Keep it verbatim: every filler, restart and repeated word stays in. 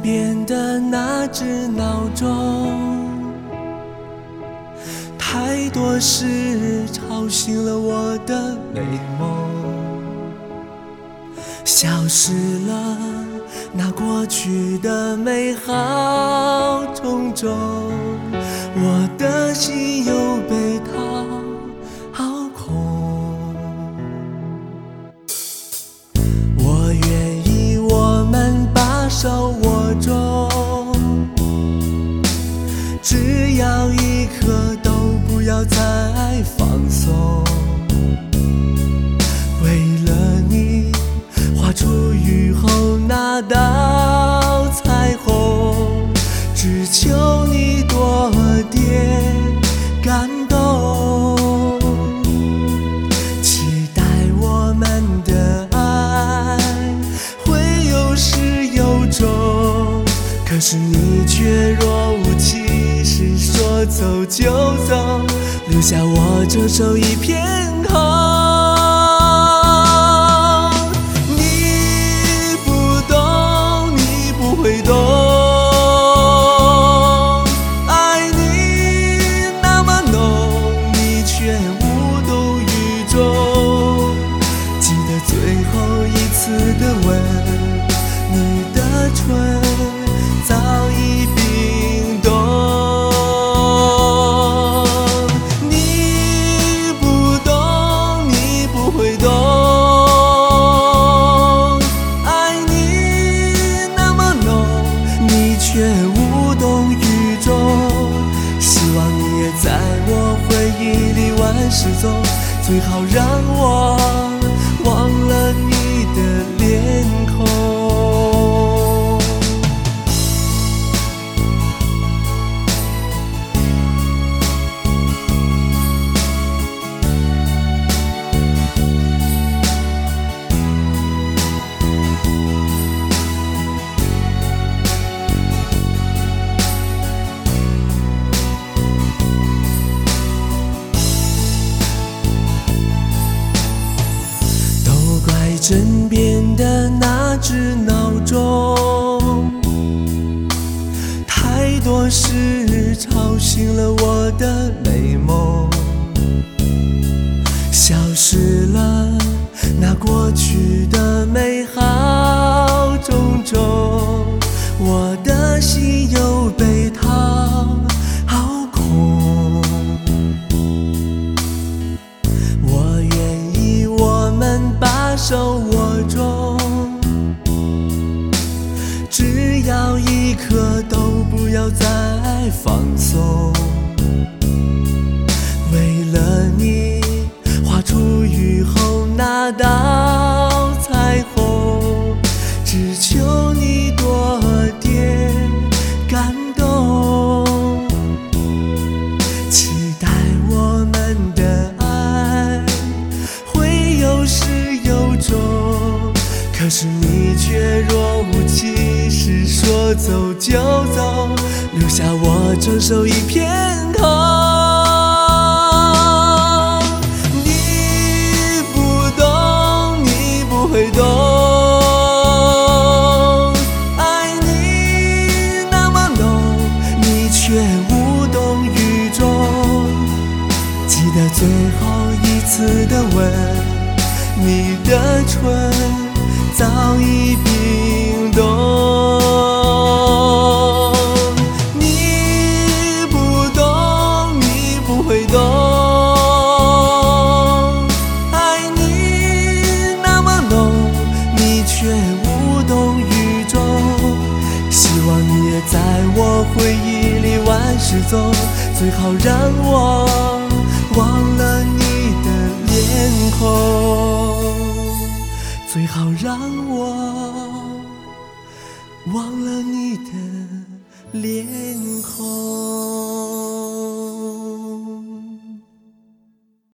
边的那只闹钟，太多事吵醒了我的美梦，消失了那过去的美好种种，我的心又被掏空。我愿意我们把手握中，只要一刻都不要再放松，为了你画出雨后那道彩虹，只求你多点感动，期待我们的爱会有始有终，可是你却若无其事说走就走，留下我这手一片空。失踪，最好让我忘了你的脸孔。枕边的那只闹钟，太多事吵醒了我的美梦，消失了那过去的美好种种，我的心又被掏空。我愿意我们把手握中，只要一刻都不要再放松，为了你画出雨后那道彩虹，只求你多点感动，期待我们的爱会有始有终，可是你却若无其事说走就走，留下我整手一片空。你不懂，你不会懂，爱你那么浓，你却无动于衷，记得最后一次的吻，你的唇早已冰冻。你不懂，你不会懂，爱你那么浓，你却无动于衷，希望你也在我回忆里万事踪，最好让我忘了你的脸孔，最好让我忘了你的脸孔。